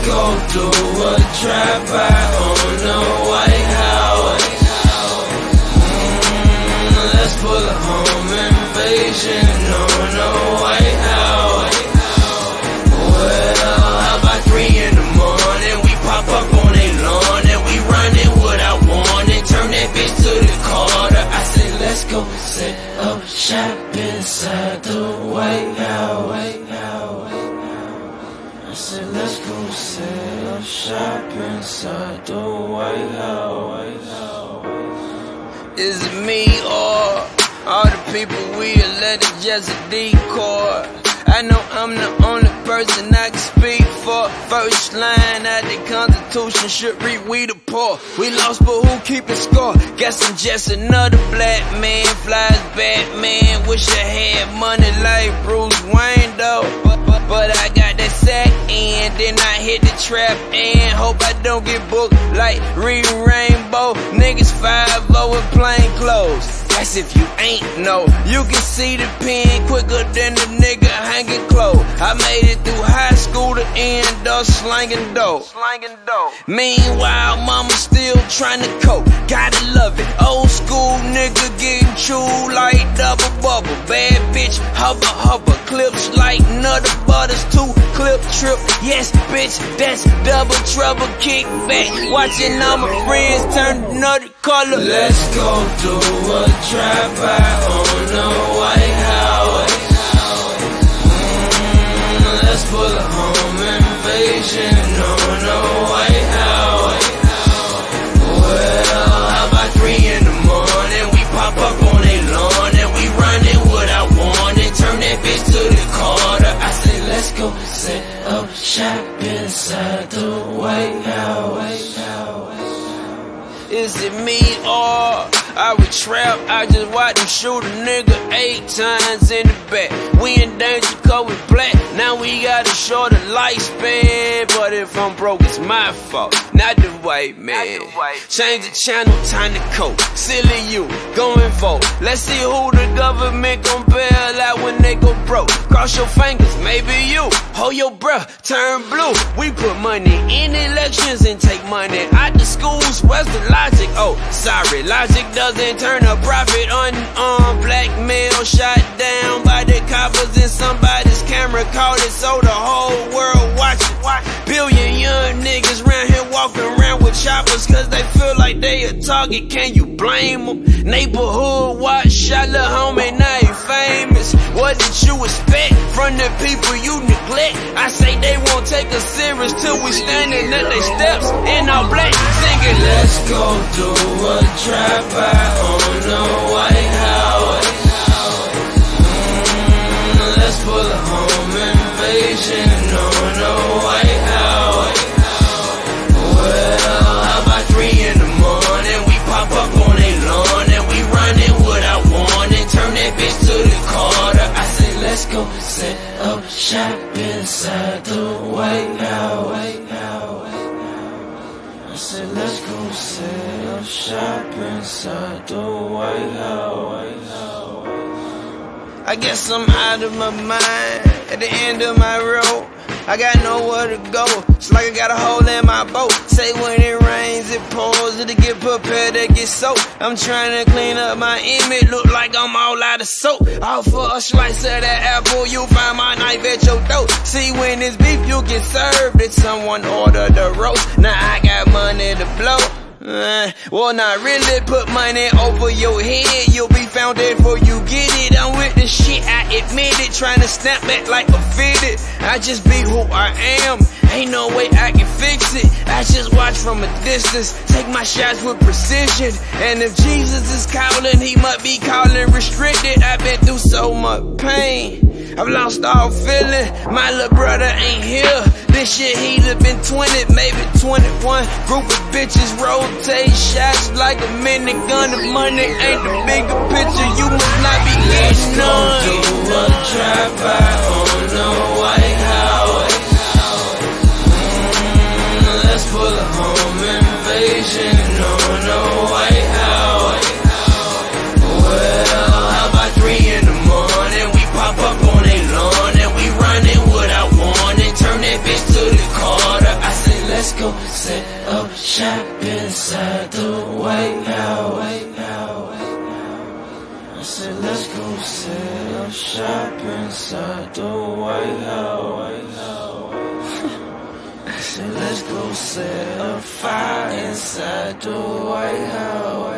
go do a drive-by on the White House. Let's pull a home invasion on the White House. Well, how about 3 in the morning? We pop up on a lawn and we running what I want and turn that bitch to the Carter. I said, let's go set up shop inside the White House. I said, let's go set up shop inside the White House. Is it me or all the people we elected just a decoy? I know I'm the only person I can speak for. First line out the Constitution should read we the poor. We lost, but who keeping score? Guess I'm just another black man. Flies Batman. Wish I had money like Bruce Wayne though. But I got that sack and then I hit the trap and hope I don't get booked like Reed Rainbow. Niggas 5-0 with plain clothes. That's if you ain't know. You can see the pen quicker than the nigga hanging clothes. I made it through high school to end up slanging dough. Meanwhile, mama still trying to cope. Gotta love it. Old school nigga getting chewed like double bubble. Bad bitch, hubba. Clips like Nutter Butters. 2-clip trip. Yes, bitch, that's double trouble. Kick back. Watching all my friends turn another color. Let's go do a drive-by on the White House. Let's pull a home invasion on the White House. Well, how about 3 in the morning? We pop up on a lawn and we running what I want and turn that bitch to the Carter. I say, let's go set up shop inside the White House. Is it me or I would trap? I just watch him shoot a nigga 8 times in the back. We in danger cause we black. Now we got a shorter lifespan. But if I'm broke, it's my fault, not the white man. Change the channel, time to cope. Silly you, going vote. Let's see who the government gon' bail out when they go broke. Cross your fingers, maybe you. Hold your breath, turn blue. We put money in elections and take money out the schools. Where's the logic? Oh, sorry, logic doesn't turn a profit on black male shot down by the coppers and somebody's camera caught it so the whole world watching. Billion young niggas round here walking around with choppers cause they feel like they a target. Can you blame them? Neighborhood watch, shot lil' homie, now he famous. What did you expect from the people you neglect? I say they won't take us serious till we standing at their steps in all black singing. Let's go do a drive-by on the White House. Let's pull a home invasion on the White House. Well, how about 3 in the morning? We pop up on a lawn and we running what I want and turn that bitch to the Carter. I say, let's go set up shop inside the White House. I said, let's go set up shop inside the White House. I guess I'm out of my mind at the end of my road. I got nowhere to go. It's like I got a hole in my boat. Say when it rains, it pours. It'll get prepared to get soaked. I'm trying to clean up my image. Look like I'm all out of soap. All for a slice of that apple. You find my knife at your throat. See when it's beef, you get served. Did someone order the roast? Now I got money to blow. Well, not really. Put money over your head. You'll be found dead before you get it. I'm with the shit, I admit it. Trying to snap back like a fitted. I just be who I am. Ain't no way I can fix it. I just watch from a distance. Take my shots with precision. And if Jesus is calling, he must be calling restricted. I've been through so much pain. I've lost all feeling. My little brother ain't here. This shit he'd have been 20, maybe 21. Group of bitches rotate shots like a minigun. If money ain't the bigger picture, you must not be getting none. Let's go do a drive-by on the White House. Let's pull a home invasion on the White House. Well, how about 3 in the morning? We pop up on a lawn and we running what I want and turn that bitch to the Carter. I shop inside the White House. I said, let's go set up shop inside the White House. I said, let's go set up fire inside the White House.